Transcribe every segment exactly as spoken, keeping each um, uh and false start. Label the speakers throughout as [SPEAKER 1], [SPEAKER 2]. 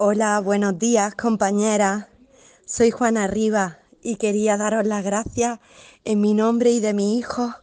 [SPEAKER 1] Hola, buenos días, compañeras. Soy Juana Rivas y quería daros las gracias en mi nombre y de mi hijo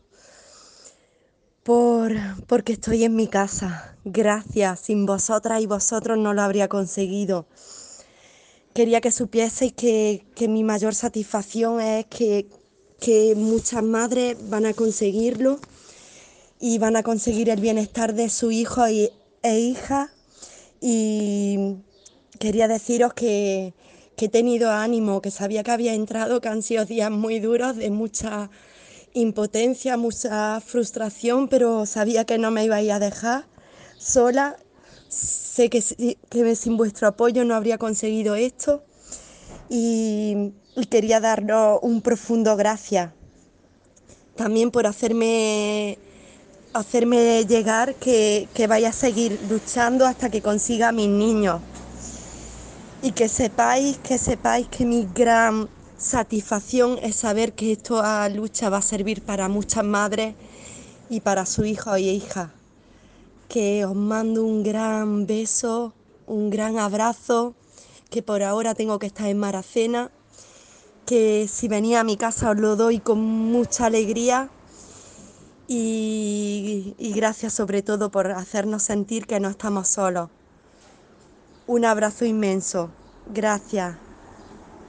[SPEAKER 1] por porque estoy en mi casa. Gracias, sin vosotras y vosotros no lo habría conseguido. Quería que supieseis que, que mi mayor satisfacción es que, que muchas madres van a conseguirlo y van a conseguir el bienestar de su hijo y, e hija. Y quería deciros que, que he tenido ánimo, que sabía que había entrado, que han sido días muy duros, de mucha impotencia, mucha frustración, pero sabía que no me ibais a dejar sola. Sé que, si- que sin vuestro apoyo no habría conseguido esto y, y quería daros un profundo gracias. También por hacerme hacerme llegar que, que vaya a seguir luchando hasta que consiga a mis niños. Y que sepáis, que sepáis que mi gran satisfacción es saber que esta lucha va a servir para muchas madres y para sus hijos y hijas. Que os mando un gran beso, un gran abrazo, que por ahora tengo que estar en Maracena, que si venís a mi casa os lo doy con mucha alegría y, y gracias sobre todo por hacernos sentir que no estamos solos. Un abrazo inmenso. Gracias.